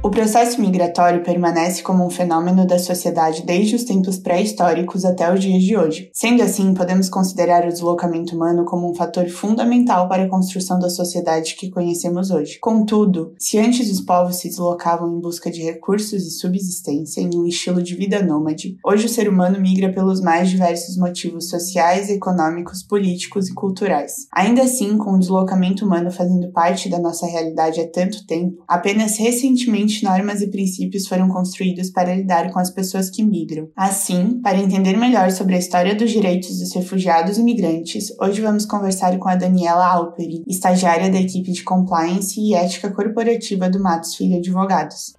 O processo migratório permanece como um fenômeno da sociedade desde os tempos pré-históricos até os dias de hoje. Sendo assim, podemos considerar o deslocamento humano como um fator fundamental para a construção da sociedade que conhecemos hoje. Contudo, se antes os povos se deslocavam em busca de recursos e subsistência em um estilo de vida nômade, hoje o ser humano migra pelos mais diversos motivos sociais, econômicos, políticos e culturais. Ainda assim, com o deslocamento humano fazendo parte da nossa realidade há tanto tempo, apenas recentemente normas e princípios foram construídos para lidar com as pessoas que migram. Assim, para entender melhor sobre a história dos direitos dos refugiados e migrantes, hoje vamos conversar com a Daniela Alperin, estagiária da equipe de Compliance e Ética Corporativa do Matos Filho Advogados.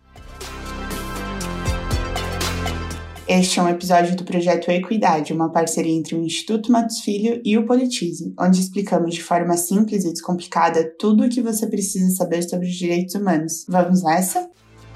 Este é um episódio do projeto Equidade, uma parceria entre o Instituto Matos Filho e o Politize, onde explicamos de forma simples e descomplicada tudo o que você precisa saber sobre os direitos humanos. Vamos nessa?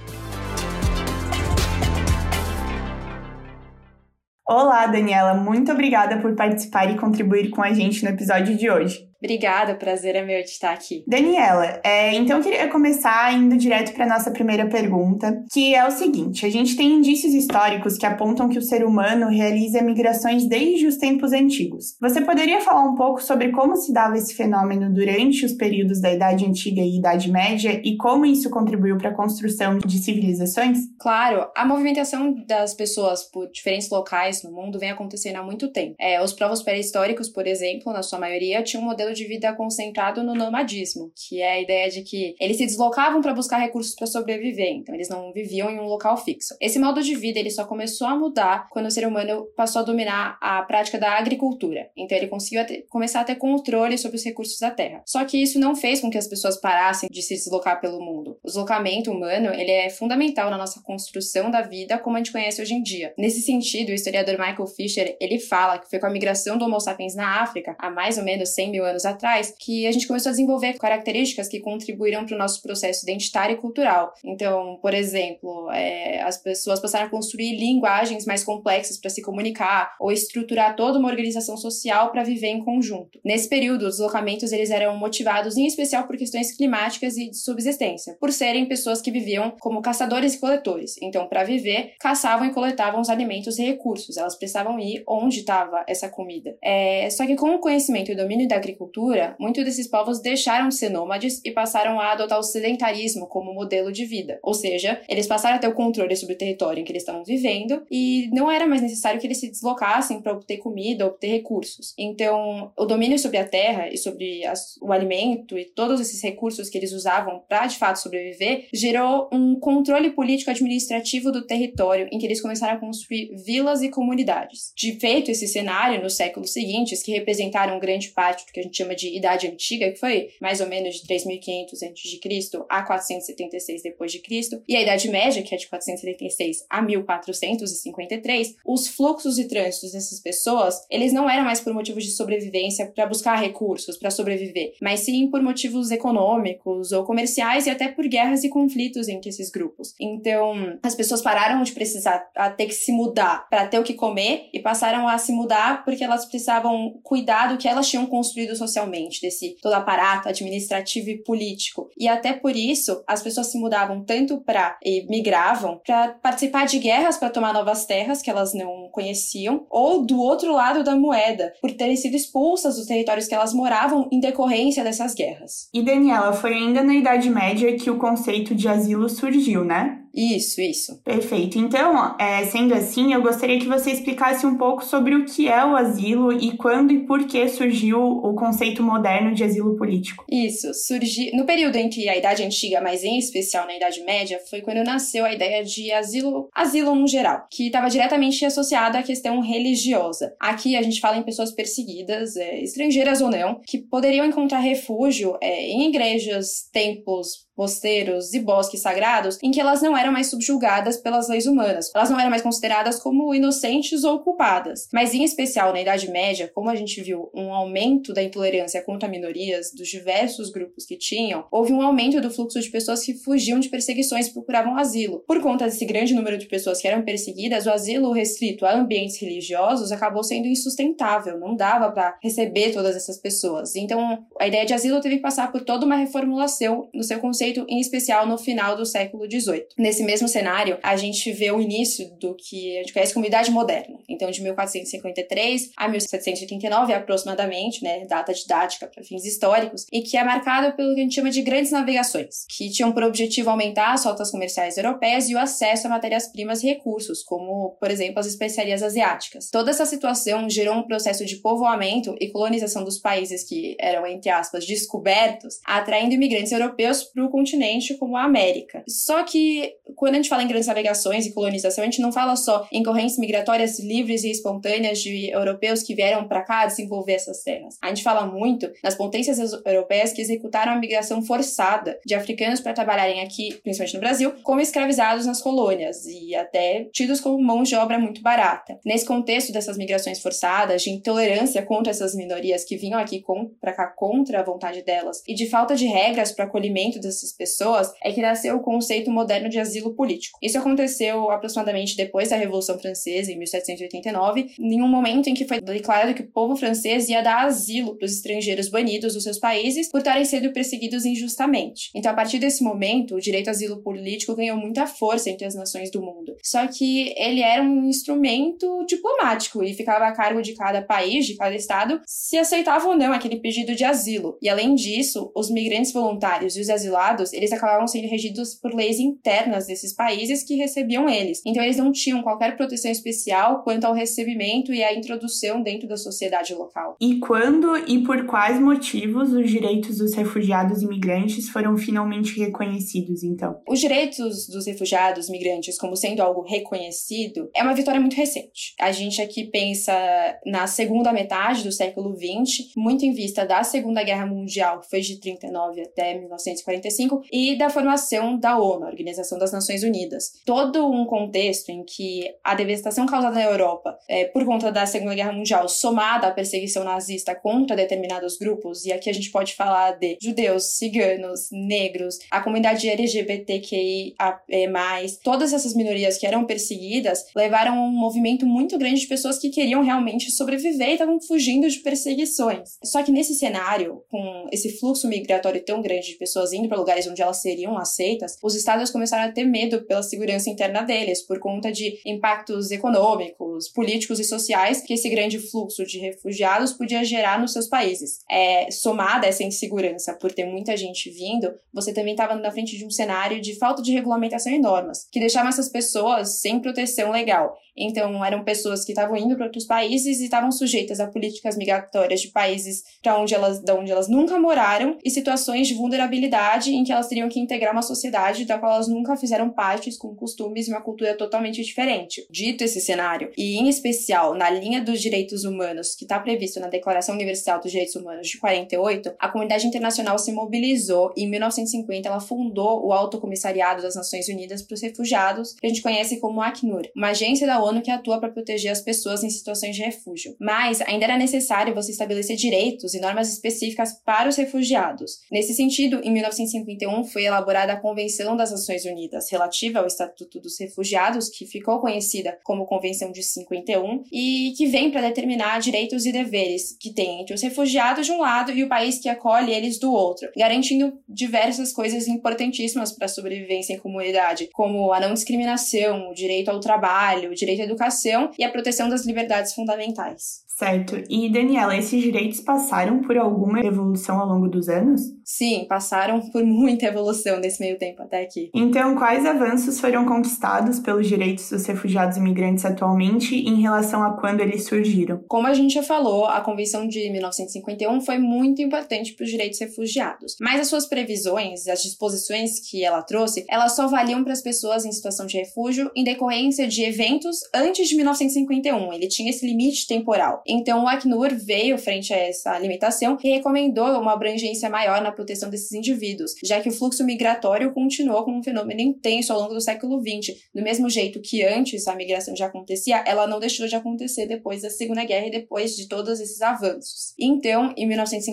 Olá, Daniela, muito obrigada por participar e contribuir com a gente no episódio de hoje. Obrigada, o prazer é meu de estar aqui. Daniela, então eu queria começar indo direto para a nossa primeira pergunta, que é o seguinte: a gente tem indícios históricos que apontam que o ser humano realiza migrações desde os tempos antigos. Você poderia falar um pouco sobre como se dava esse fenômeno durante os períodos da Idade Antiga e Idade Média e como isso contribuiu para a construção de civilizações? Claro, a movimentação das pessoas por diferentes locais no mundo vem acontecendo há muito tempo. Os povos pré-históricos, por exemplo, na sua maioria, tinham um modelo de vida concentrado no nomadismo, que é a ideia de que eles se deslocavam para buscar recursos para sobreviver, então eles não viviam em um local fixo. Esse modo de vida ele só começou a mudar quando o ser humano passou a dominar a prática da agricultura, então ele conseguiu começar a ter controle sobre os recursos da terra. Só que isso não fez com que as pessoas parassem de se deslocar pelo mundo. O deslocamento humano ele é fundamental na nossa construção da vida como a gente conhece hoje em dia. Nesse sentido, o historiador Michael Fisher ele fala que foi com a migração do Homo sapiens na África, há mais ou menos 100 mil anos atrás, que a gente começou a desenvolver características que contribuíram para o nosso processo identitário e cultural. Então, por exemplo, as pessoas passaram a construir linguagens mais complexas para se comunicar ou estruturar toda uma organização social para viver em conjunto. Nesse período, os deslocamentos eles eram motivados em especial por questões climáticas e de subsistência, por serem pessoas que viviam como caçadores e coletores. Então, para viver, caçavam e coletavam os alimentos e recursos. Elas precisavam ir onde estava essa comida. Só que com o conhecimento e o domínio da agricultura, muitos desses povos deixaram de ser nômades e passaram a adotar o sedentarismo como modelo de vida. Ou seja, eles passaram a ter o controle sobre o território em que eles estavam vivendo e não era mais necessário que eles se deslocassem para obter comida ou obter recursos. Então, o domínio sobre a terra e sobre o alimento e todos esses recursos que eles usavam para, de fato, sobreviver, gerou um controle político-administrativo do território em que eles começaram a construir vilas e comunidades. De feito, esse cenário, nos séculos seguintes, que representaram grande parte do que a gente chama de Idade Antiga, que foi mais ou menos de 3.500 a.C. a 476 d.C., e a Idade Média, que é de 476 a 1453, os fluxos e trânsitos dessas pessoas, eles não eram mais por motivos de sobrevivência para buscar recursos, para sobreviver, mas sim por motivos econômicos ou comerciais e até por guerras e conflitos entre esses grupos. Então, as pessoas pararam de precisar ter que se mudar para ter o que comer e passaram a se mudar porque elas precisavam cuidar do que elas tinham construído socialmente, desse todo aparato administrativo e político. E até por isso, as pessoas se mudavam tanto e migravam para participar de guerras para tomar novas terras que elas não conheciam, ou do outro lado da moeda, por terem sido expulsas dos territórios que elas moravam em decorrência dessas guerras. E Daniela, foi ainda na Idade Média que o conceito de asilo surgiu, né? Isso. Perfeito. Então, sendo assim, eu gostaria que você explicasse um pouco sobre o que é o asilo e quando e por que surgiu o conceito moderno de asilo político. Isso. Surgiu no período entre a Idade Antiga, mas em especial na Idade Média, foi quando nasceu a ideia de asilo no geral, que estava diretamente associada à questão religiosa. Aqui a gente fala em pessoas perseguidas, estrangeiras ou não, que poderiam encontrar refúgio em igrejas, templos, mosteiros e bosques sagrados em que elas não eram mais subjugadas pelas leis humanas. Elas não eram mais consideradas como inocentes ou culpadas. Mas, em especial, na Idade Média, como a gente viu um aumento da intolerância contra minorias dos diversos grupos que tinham, houve um aumento do fluxo de pessoas que fugiam de perseguições e procuravam asilo. Por conta desse grande número de pessoas que eram perseguidas, o asilo restrito a ambientes religiosos acabou sendo insustentável. Não dava para receber todas essas pessoas. Então, a ideia de asilo teve que passar por toda uma reformulação no seu conceito jeito, em especial no final do século XVIII. Nesse mesmo cenário, a gente vê o início do que a gente conhece como Idade Moderna. Então, de 1453 a 1789, aproximadamente, né, data didática para fins históricos, e que é marcado pelo que a gente chama de grandes navegações, que tinham por objetivo aumentar as rotas comerciais europeias e o acesso a matérias-primas e recursos, como, por exemplo, as especiarias asiáticas. Toda essa situação gerou um processo de povoamento e colonização dos países que eram, entre aspas, descobertos, atraindo imigrantes europeus para o continente como a América. Só que, quando a gente fala em grandes navegações e colonização, a gente não fala só em correntes migratórias livres e espontâneas de europeus que vieram para cá desenvolver essas terras. A gente fala muito nas potências europeias que executaram a migração forçada de africanos para trabalharem aqui, principalmente no Brasil, como escravizados nas colônias e até tidos como mão de obra muito barata. Nesse contexto dessas migrações forçadas, de intolerância contra essas minorias que vinham aqui para cá contra a vontade delas e de falta de regras para o acolhimento dessas pessoas, é que nasceu o conceito moderno de asilo político. Isso aconteceu aproximadamente depois da Revolução Francesa, em 1789, em um momento em que foi declarado que o povo francês ia dar asilo para os estrangeiros banidos dos seus países por estarem sendo perseguidos injustamente. Então, a partir desse momento, o direito ao asilo político ganhou muita força entre as nações do mundo. Só que ele era um instrumento diplomático e ficava a cargo de cada país, de cada estado, se aceitava ou não aquele pedido de asilo. E, além disso, os migrantes voluntários e os asilados, eles acabavam sendo regidos por leis internas desses países que recebiam eles. Então, eles não tinham qualquer proteção especial quanto ao recebimento e à introdução dentro da sociedade local. E quando e por quais motivos os direitos dos refugiados e migrantes foram finalmente reconhecidos, então? Os direitos dos refugiados e migrantes como sendo algo reconhecido é uma vitória muito recente. A gente aqui pensa na segunda metade do século XX, muito em vista da Segunda Guerra Mundial, que foi de 39 até 1945, e da formação da ONU, a Organização das Nações Unidas. Todo um contexto em que a devastação causada na Europa por conta da Segunda Guerra Mundial, somada à perseguição nazista contra determinados grupos, e aqui a gente pode falar de judeus, ciganos, negros, a comunidade LGBTQIA+, todas essas minorias que eram perseguidas levaram a um movimento muito grande de pessoas que queriam realmente sobreviver e estavam fugindo de perseguições. Só que nesse cenário, com esse fluxo migratório tão grande de pessoas indo para lugares onde elas seriam aceitas, os estados começaram a ter medo pela segurança interna deles, por conta de impactos econômicos, políticos e sociais que esse grande fluxo de refugiados podia gerar nos seus países. Somada essa insegurança por ter muita gente vindo, você também estava na frente de um cenário de falta de regulamentação e normas, que deixavam essas pessoas sem proteção legal. Então, eram pessoas que estavam indo para outros países e estavam sujeitas a políticas migratórias de países de onde elas nunca moraram e situações de vulnerabilidade em que elas teriam que integrar uma sociedade da qual elas nunca fizeram parte, com costumes e uma cultura totalmente diferente. Dito esse cenário, e em especial na linha dos direitos humanos que está previsto na Declaração Universal dos Direitos Humanos de 48, a comunidade internacional se mobilizou e em 1950 ela fundou o Alto Comissariado das Nações Unidas para os Refugiados, que a gente conhece como Acnur, uma agência da ONU que atua para proteger as pessoas em situações de refúgio. Mas ainda era necessário você estabelecer direitos e normas específicas para os refugiados. Nesse sentido, em 1951 foi elaborada a Convenção das Nações Unidas relativa ao Estatuto dos Refugiados, que ficou conhecida como Convenção de 51, e que vem para determinar direitos e deveres que tem entre os refugiados de um lado e o país que acolhe eles do outro, garantindo diversas coisas importantíssimas para a sobrevivência em comunidade, como a não discriminação, o direito ao trabalho, o direito à educação e a proteção das liberdades fundamentais. Certo. E, Daniela, esses direitos passaram por alguma evolução ao longo dos anos? Sim, passaram por muita evolução nesse meio tempo até aqui. Então, quais avanços foram conquistados pelos direitos dos refugiados e imigrantes atualmente em relação a quando eles surgiram? Como a gente já falou, a Convenção de 1951 foi muito importante para os direitos refugiados. Mas as suas previsões, as disposições que ela trouxe, elas só valiam para as pessoas em situação de refúgio em decorrência de eventos antes de 1951. Ele tinha esse limite temporal. Então, o Acnur veio frente a essa limitação e recomendou uma abrangência maior na proteção desses indivíduos, já que o fluxo migratório continuou como um fenômeno intenso ao longo do século XX. Do mesmo jeito que antes a migração já acontecia, ela não deixou de acontecer depois da Segunda Guerra e depois de todos esses avanços. Então, em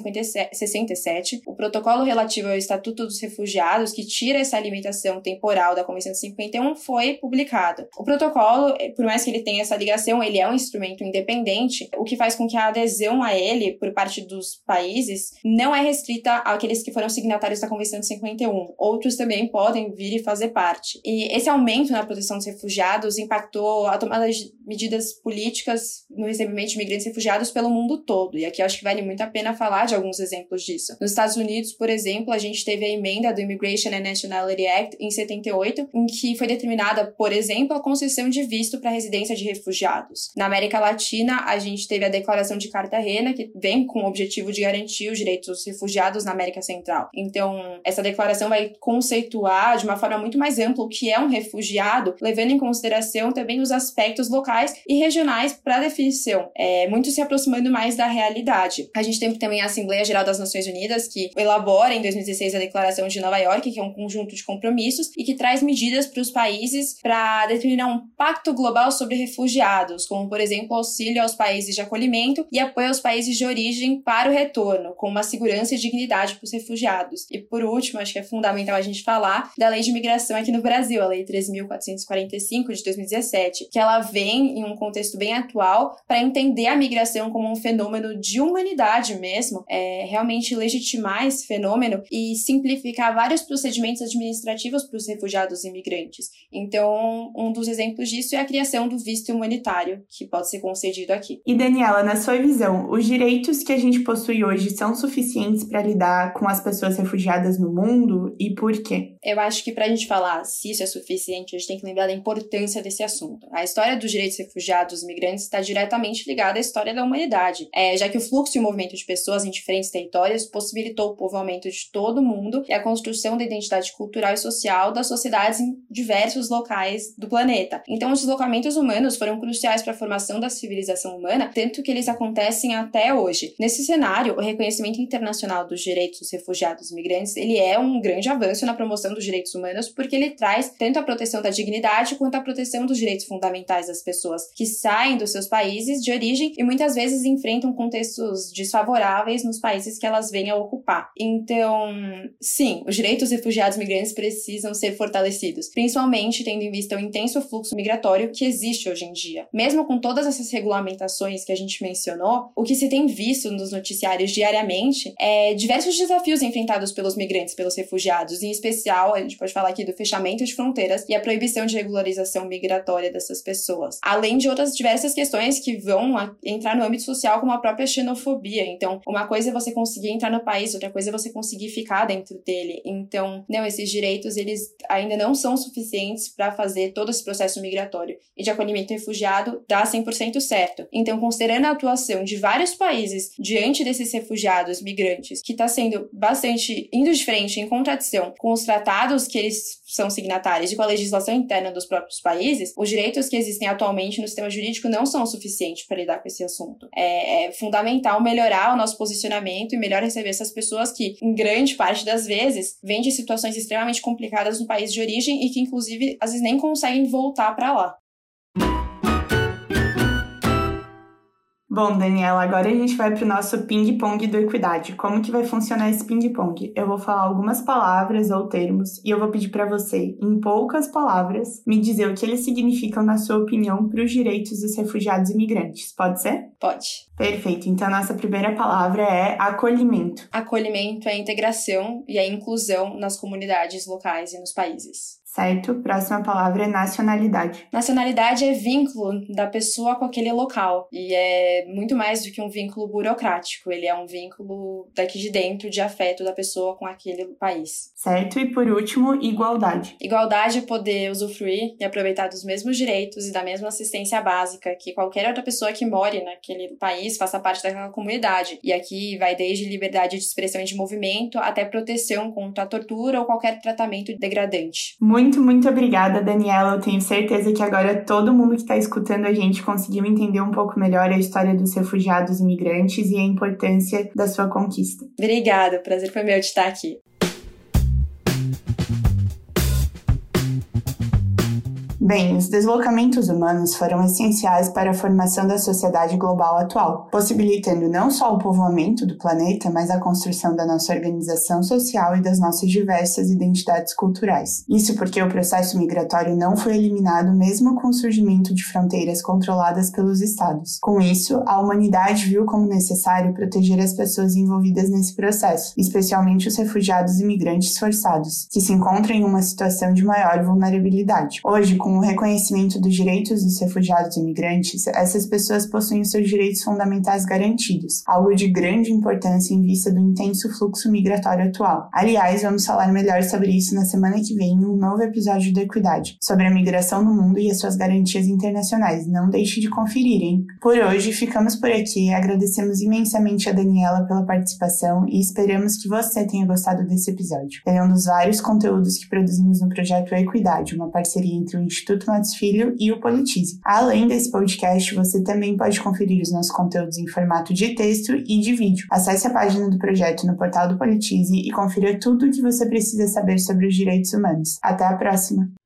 1967, o protocolo relativo ao Estatuto dos Refugiados, que tira essa limitação temporal da Convenção de 51, foi publicado. O protocolo, por mais que ele tenha essa ligação, ele é um instrumento independente, o que faz com que a adesão a ele, por parte dos países, não é restrita àqueles que foram signatários da Convenção de 51. Outros também podem vir e fazer parte. E esse aumento na proteção dos refugiados impactou a tomada de medidas políticas no recebimento de imigrantes e refugiados pelo mundo todo. E aqui eu acho que vale muito a pena falar de alguns exemplos disso. Nos Estados Unidos, por exemplo, a gente teve a emenda do Immigration and Nationality Act em 78, em que foi determinada, por exemplo, a concessão de visto para residência de refugiados. Na América Latina, a gente teve a Declaração de Cartagena, que vem com o objetivo de garantir os direitos dos refugiados na América Central. Então, essa declaração vai conceituar de uma forma muito mais ampla o que é um refugiado, levando em consideração também os aspectos locais e regionais para a definição, muito se aproximando mais da realidade. A gente tem também a Assembleia Geral das Nações Unidas, que elabora em 2016 a Declaração de Nova York, que é um conjunto de compromissos e que traz medidas para os países para determinar um pacto global sobre refugiados, como, por exemplo, auxílio aos países de acolhimento e apoio aos países de origem para o retorno, com uma segurança e dignidade para os refugiados. E, por último, acho que é fundamental a gente falar da Lei de Imigração aqui no Brasil, a Lei 13.445 de 2017, que ela vem em um contexto bem atual para entender a migração como um fenômeno de humanidade mesmo, realmente legitimar esse fenômeno e simplificar vários procedimentos administrativos para os refugiados e imigrantes. Então, um dos exemplos disso é a criação do visto humanitário, que pode ser concedido aqui. E, Daniela, na sua visão, os direitos que a gente possui hoje são suficientes para lidar com as pessoas refugiadas no mundo e por quê? Eu acho que para a gente falar se isso é suficiente, a gente tem que lembrar da importância desse assunto. A história dos direitos refugiados e imigrantes está diretamente ligada à história da humanidade, já que o fluxo e o movimento de pessoas em diferentes territórios possibilitou o povoamento de todo o mundo e a construção da identidade cultural e social das sociedades em diversos locais do planeta. Então, os deslocamentos humanos foram cruciais para a formação da civilização humana, tanto que eles acontecem até hoje. Nesse cenário, o reconhecimento internacional dos direitos dos refugiados e imigrantes, ele é um grande avanço na promoção dos direitos humanos, porque ele traz tanto a proteção da dignidade quanto a proteção dos direitos fundamentais das pessoas que saem dos seus países de origem e muitas vezes enfrentam contextos desfavoráveis nos países que elas vêm a ocupar. Então, sim, os direitos dos refugiados e imigrantes precisam ser fortalecidos, principalmente tendo em vista o intenso fluxo migratório que existe hoje em dia. Mesmo com todas essas regulamentações que a gente mencionou, o que se tem visto nos noticiários diariamente é diversos desafios enfrentados pelos migrantes, pelos refugiados, em especial, a gente pode falar aqui do fechamento de fronteiras e a proibição de regularização migratória dessas pessoas, além de outras diversas questões que vão entrar no âmbito social, como a própria xenofobia. Então, uma coisa é você conseguir entrar no país, outra coisa é você conseguir ficar dentro dele. Então, esses direitos, eles ainda não são suficientes para fazer todo esse processo migratório e de acolhimento refugiado dar 100% certo. Então, considerando a atuação de vários países diante desses refugiados, migrantes, que está sendo bastante indo de frente, em contradição com os tratados que eles são signatários e com a legislação interna dos próprios países, os direitos que existem atualmente no sistema jurídico não são suficientes para lidar com esse assunto. É fundamental melhorar o nosso posicionamento e melhor receber essas pessoas que, em grande parte das vezes, vêm de situações extremamente complicadas no país de origem e que, inclusive, às vezes nem conseguem voltar para lá. Bom, Daniela, agora a gente vai para o nosso ping-pong do Equidade. Como que vai funcionar esse ping-pong? Eu vou falar algumas palavras ou termos e eu vou pedir para você, em poucas palavras, me dizer o que eles significam, na sua opinião, para os direitos dos refugiados e imigrantes. Pode ser? Pode. Perfeito. Então, nossa primeira palavra é acolhimento. Acolhimento é a integração e a inclusão nas comunidades locais e nos países. Certo? Próxima palavra é nacionalidade. Nacionalidade é vínculo da pessoa com aquele local. E é muito mais do que um vínculo burocrático. Ele é um vínculo daqui de dentro, de afeto da pessoa com aquele país. Certo? E por último, igualdade. Igualdade é poder usufruir e aproveitar dos mesmos direitos e da mesma assistência básica que qualquer outra pessoa que more naquele país, faça parte daquela comunidade. E aqui vai desde liberdade de expressão e de movimento até proteção contra a tortura ou qualquer tratamento degradante. Muito obrigada, Daniela. Eu tenho certeza que agora todo mundo que está escutando a gente conseguiu entender um pouco melhor a história dos refugiados e imigrantes e a importância da sua conquista. Obrigada, o prazer foi meu de estar aqui. Bem, os deslocamentos humanos foram essenciais para a formação da sociedade global atual, possibilitando não só o povoamento do planeta, mas a construção da nossa organização social e das nossas diversas identidades culturais. Isso porque o processo migratório não foi eliminado mesmo com o surgimento de fronteiras controladas pelos estados. Com isso, a humanidade viu como necessário proteger as pessoas envolvidas nesse processo, especialmente os refugiados e imigrantes forçados, que se encontram em uma situação de maior vulnerabilidade. Hoje, com o reconhecimento dos direitos dos refugiados e imigrantes, essas pessoas possuem os seus direitos fundamentais garantidos, algo de grande importância em vista do intenso fluxo migratório atual. Aliás, vamos falar melhor sobre isso na semana que vem em um novo episódio do Equidade, sobre a migração no mundo e as suas garantias internacionais. Não deixe de conferir, hein? Por hoje, ficamos por aqui. Agradecemos imensamente a Daniela pela participação e esperamos que você tenha gostado desse episódio. Ele é um dos vários conteúdos que produzimos no projeto Equidade, uma parceria entre o Instituto Matos Filho e o Politize. Além desse podcast, você também pode conferir os nossos conteúdos em formato de texto e de vídeo. Acesse a página do projeto no portal do Politize e confira tudo o que você precisa saber sobre os direitos humanos. Até a próxima!